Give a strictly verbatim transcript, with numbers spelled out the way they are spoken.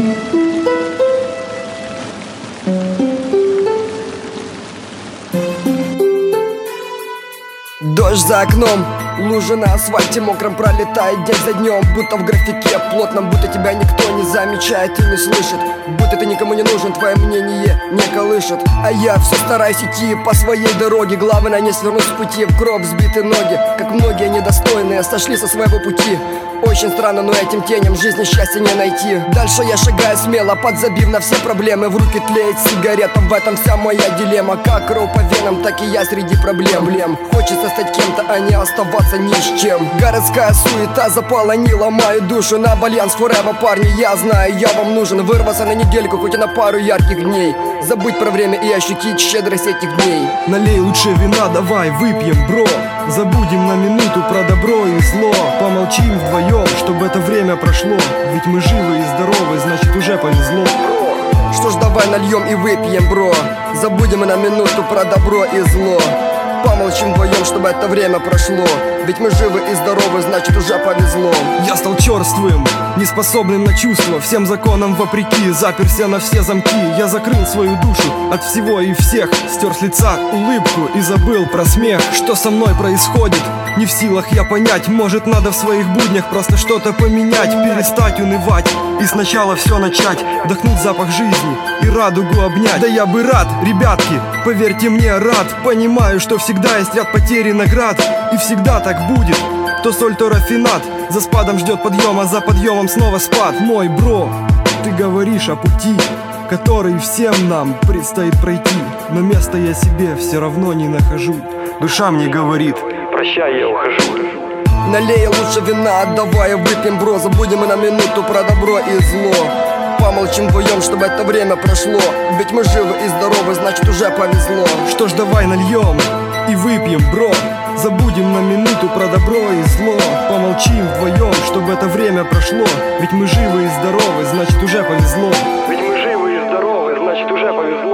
Дождь за окном, лужи на асфальте мокром пролетает день за днем. Будто в графике плотном, будто тебя никто не замечает и не слышит. Будто ты никому не нужен, твое мнение не колышет. А я все стараюсь идти по своей дороге. Главное не свернуть с пути, в гроб сбиты ноги. Как многие недостойные сошли со своего пути. Очень странно, но этим теням жизни счастья не найти. Дальше я шагаю смело, подзабив на все проблемы. В руки тлеет сигарета, в этом вся моя дилемма. Как кровь по венам, так и я среди проблем. Хочется стать кем-то, а не оставаться ни с чем. Городская суета заполонила мою душу. На Бальянс forever, парни, я знаю, я вам нужен. Вырваться на недельку, хоть и на пару ярких дней. Забыть про время и ощутить щедрость этих дней. Налей лучше вина, давай выпьем, бро. Забудем на минуту про добро и зло. Помолчим вдвоем, чтобы это время прошло. Ведь мы живы и здоровы, значит уже повезло. Что ж, давай нальем и выпьем, бро. Забудем на минуту про добро и зло. Помолчим вдвоем, чтобы это время прошло. Ведь мы живы и здоровы, значит уже повезло. Я стал черствым, неспособным на чувства. Всем законам вопреки, заперся на все замки. Я закрыл свою душу от всего и всех. Стер с лица улыбку и забыл про смех. Что со мной происходит, не в силах я понять. Может, надо в своих буднях просто что-то поменять. Перестать унывать и сначала все начать. Вдохнуть запах жизни и радугу обнять. Да я бы рад, ребятки, поверьте мне, рад. Понимаю, что всегда есть ряд потерь и наград. И всегда так будет, то соль, то рафинат. За спадом ждет подъем, а за подъемом снова спад. Мой бро, ты говоришь о пути, который всем нам предстоит пройти. Но места я себе все равно не нахожу. Душа мне говорит: прощай, я ухожу. Налей лучше вина, давай выпьем, бро. Забудем на минуту про добро и зло. Помолчим вдвоем, чтобы это время прошло. Ведь мы живы и здоровы, значит уже повезло. Что ж, давай нальем и выпьем, бро. Забудем на минуту про добро и зло. Помолчим вдвоем, чтобы это время прошло. Ведь мы живы и здоровы, значит уже повезло. Ведь мы живы и здоровы, значит уже повезло.